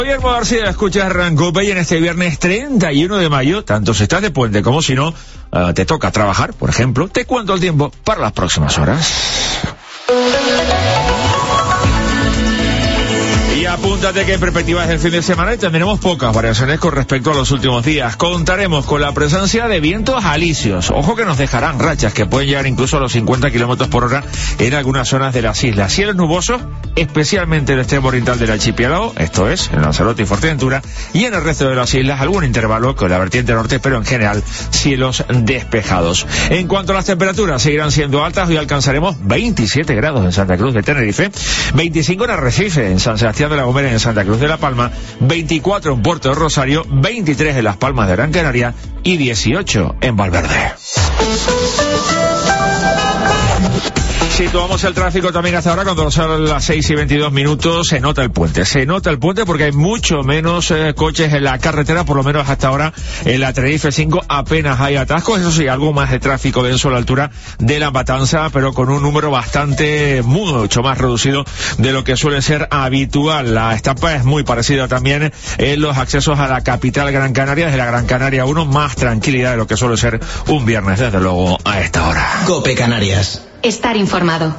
Guillermo García, escuchas Rancope y en este viernes 31 de mayo, tanto si estás de puente como si no, te toca trabajar, por ejemplo, te cuento el tiempo para las próximas horas. Y apúntate que en perspectivas del fin de semana tendremos pocas variaciones con respecto a los últimos días. Contaremos con la presencia de vientos alisios. Ojo que nos dejarán rachas que pueden llegar incluso a los 50 kilómetros por hora en algunas zonas de las islas. Cielos nubosos, especialmente en el extremo oriental del archipiélago, esto es, en Lanzarote y Fuerteventura, y en el resto de las islas algún intervalo con la vertiente norte, pero en general cielos despejados. En cuanto a las temperaturas, seguirán siendo altas. Hoy alcanzaremos 27 grados en Santa Cruz de Tenerife, 25 en Arrecife, en San Sebastián de la Gomera, en Santa Cruz de la Palma, 24 en Puerto de Rosario, 23 en Las Palmas de Gran Canaria y 18 en Valverde. Situamos el tráfico también hasta ahora, cuando son las 6:22, se nota el puente porque hay mucho menos coches en la carretera, por lo menos hasta ahora en la Tenerife 5 apenas hay atascos, eso sí, algo más de tráfico denso a la altura de La Matanza, pero con un número mucho más reducido de lo que suele ser habitual. La estampa es muy parecida también en los accesos a la capital Gran Canaria, desde la Gran Canaria 1, más tranquilidad de lo que suele ser un viernes, desde luego, a esta hora. COPE Canarias. Estar informado.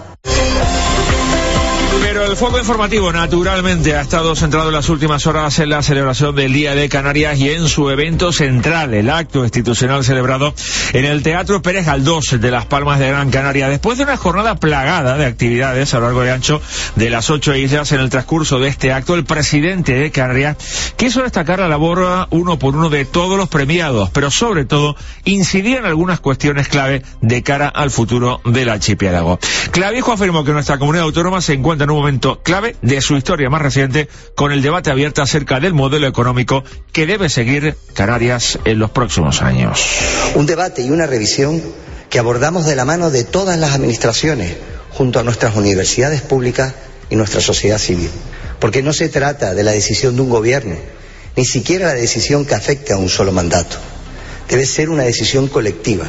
Pero el foco informativo, naturalmente, ha estado centrado en las últimas horas en la celebración del Día de Canarias y en su evento central, el acto institucional celebrado en el Teatro Pérez Galdós de Las Palmas de Gran Canaria. Después de una jornada plagada de actividades a lo largo y ancho de las 8 islas, en el transcurso de este acto, el presidente de Canarias quiso destacar la labor uno por uno de todos los premiados, pero sobre todo incidir en algunas cuestiones clave de cara al futuro del archipiélago. Clavijo afirmó que nuestra comunidad autónoma se encuentra en un momento clave de su historia más reciente, con el debate abierto acerca del modelo económico que debe seguir Canarias en los próximos años. Un debate y una revisión que abordamos de la mano de todas las administraciones, junto a nuestras universidades públicas y nuestra sociedad civil. Porque no se trata de la decisión de un gobierno, ni siquiera la decisión que afecte a un solo mandato. Debe ser una decisión colectiva.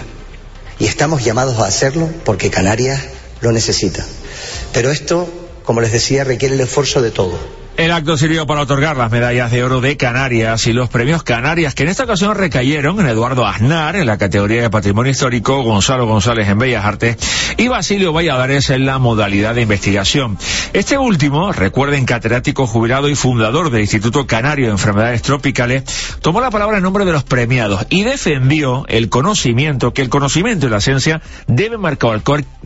Y estamos llamados a hacerlo porque Canarias lo necesita. Pero esto, como les decía, requiere el esfuerzo de todos. El acto sirvió para otorgar las medallas de oro de Canarias y los premios Canarias, que en esta ocasión recayeron en Eduardo Aznar en la categoría de Patrimonio Histórico, Gonzalo González en Bellas Artes y Basilio Valladares en la modalidad de investigación. Este último, recuerden, catedrático jubilado y fundador del Instituto Canario de Enfermedades Tropicales, tomó la palabra en nombre de los premiados y defendió que el conocimiento y la ciencia deben marcar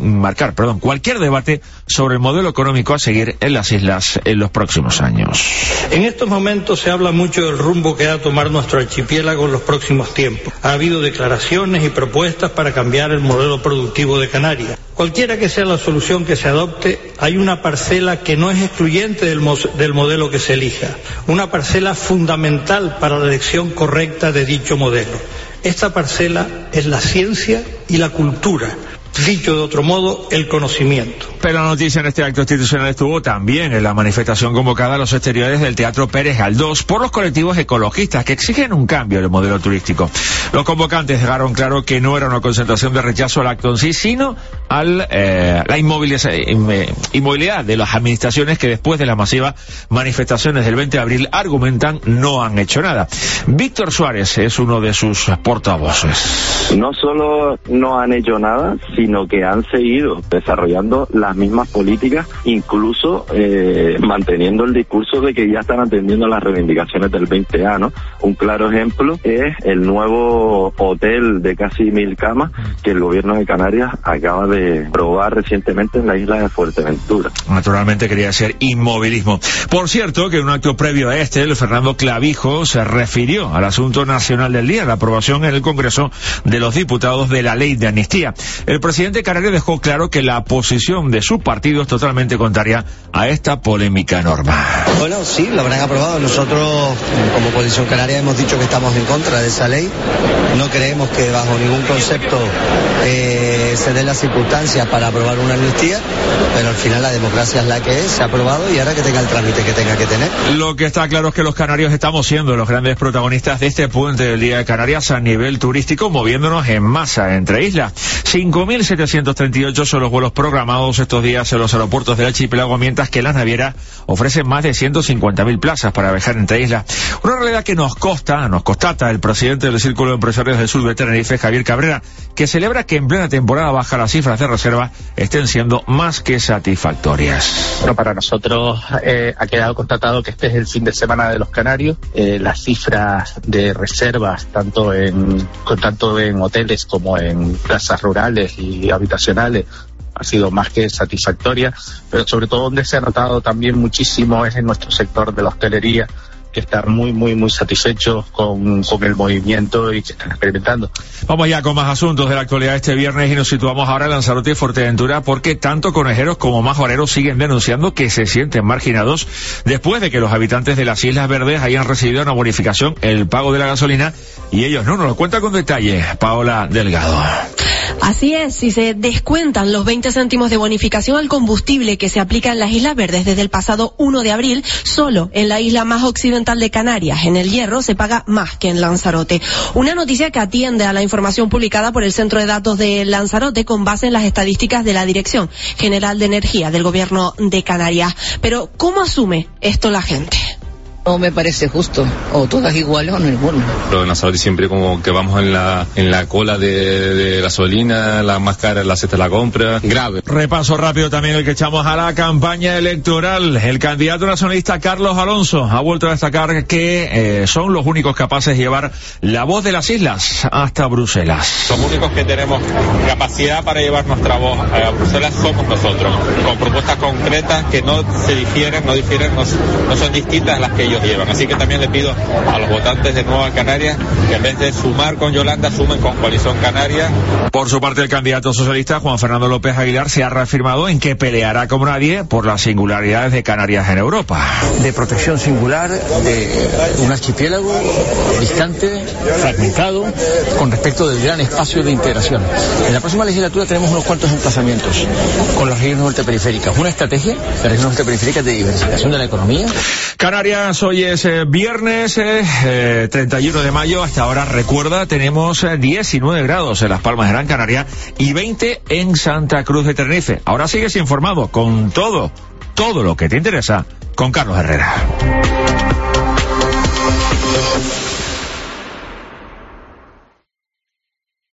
cualquier debate sobre el modelo económico a seguir en las islas en los próximos años. En estos momentos se habla mucho del rumbo que va a tomar nuestro archipiélago en los próximos tiempos. Ha habido declaraciones y propuestas para cambiar el modelo productivo de Canarias. Cualquiera que sea la solución que se adopte, hay una parcela que no es excluyente del modelo que se elija, una parcela fundamental para la elección correcta de dicho modelo. Esta parcela es la ciencia y la cultura. Dicho de otro modo, el conocimiento. Pero la noticia en este acto institucional estuvo también en la manifestación convocada a los exteriores del Teatro Pérez Galdós por los colectivos ecologistas que exigen un cambio en el modelo turístico. Los convocantes dejaron claro que no era una concentración de rechazo al acto en sí, sino a la inmovilidad de las administraciones que después de las masivas manifestaciones del 20 de abril argumentan no han hecho nada. Víctor Suárez es uno de sus portavoces. No solo no han hecho nada, sino que han seguido desarrollando las mismas políticas, incluso manteniendo el discurso de que ya están atendiendo las reivindicaciones del 20A, ¿no? Un claro ejemplo es el nuevo hotel de casi 1.000 camas que el gobierno de Canarias acaba de probar recientemente en la isla de Fuerteventura. Naturalmente quería ser inmovilismo. Por cierto, que en un acto previo a el Fernando Clavijo se refirió al asunto nacional del día, la aprobación en el Congreso de los Diputados de la Ley de Amnistía. El presidente canario dejó claro que la posición de su partido es totalmente contraria a esta polémica norma. Bueno, sí, lo habrán aprobado. Nosotros, como Coalición Canaria, hemos dicho que estamos en contra de esa ley. No creemos que bajo ningún concepto se den las circunstancias para aprobar una amnistía, pero al final la democracia es la que es, se ha aprobado y ahora que tenga el trámite que tenga que tener. Lo que está claro es que los canarios estamos siendo los grandes protagonistas de este puente del Día de Canarias a nivel turístico, moviéndonos en masa entre islas. 5.000 1.738 son los vuelos programados estos días en los aeropuertos del archipiélago, mientras que las navieras ofrecen más de 150.000 plazas para viajar entre islas. Una realidad que nos constata el presidente del Círculo de Empresarios del Sur de Tenerife, Javier Cabrera, que celebra que en plena temporada baja las cifras de reserva estén siendo más que satisfactorias. Bueno, para nosotros ha quedado constatado que este es el fin de semana de los canarios. Las cifras de reservas, tanto en hoteles como en casas rurales y habitacionales, ha sido más que satisfactoria, pero sobre todo donde se ha notado también muchísimo es en nuestro sector de la hostelería, que están muy satisfechos con el movimiento y que están experimentando. Vamos ya con más asuntos de la actualidad este viernes y nos situamos ahora en Lanzarote y Fuerteventura, porque tanto conejeros como majoreros siguen denunciando que se sienten marginados después de que los habitantes de las Islas Verdes hayan recibido una bonificación, el pago de la gasolina, y ellos no. Nos lo cuenta con detalle Paola Delgado. Así es, si se descuentan los 20 céntimos de bonificación al combustible que se aplica en las Islas Verdes desde el pasado 1 de abril, solo en la isla más occidental de Canarias, en El Hierro, se paga más que en Lanzarote. Una noticia que atiende a la información publicada por el Centro de Datos de Lanzarote con base en las estadísticas de la Dirección General de Energía del Gobierno de Canarias. Pero, ¿cómo asume esto la gente? No me parece justo, o todas iguales o ninguno. Pero en Lanzarote siempre como que vamos en la cola de gasolina, la más cara la cesta de la compra, grave. Repaso rápido también el que echamos a la campaña electoral. El candidato nacionalista Carlos Alonso ha vuelto a destacar que son los únicos capaces de llevar la voz de las islas hasta Bruselas. Los únicos que tenemos capacidad para llevar nuestra voz a Bruselas somos nosotros, con propuestas concretas que no son distintas a las que ellos llevan. Así que también le pido a los votantes de Nueva Canarias que en vez de sumar con Yolanda, sumen con Coalición Canaria. Por su parte, el candidato socialista Juan Fernando López Aguilar se ha reafirmado en que peleará como nadie por las singularidades de Canarias en Europa. De protección singular de un archipiélago distante, fragmentado, con respecto del gran espacio de integración. En la próxima legislatura tenemos unos cuantos emplazamientos con las regiones norte periféricas. Una estrategia de las regiones norte periféricas de diversificación de la economía. Canarias, hoy es viernes 31 de mayo. Hasta ahora, recuerda, tenemos 19 grados en Las Palmas de Gran Canaria y 20 en Santa Cruz de Tenerife. Ahora sigues informado con todo lo que te interesa con Carlos Herrera.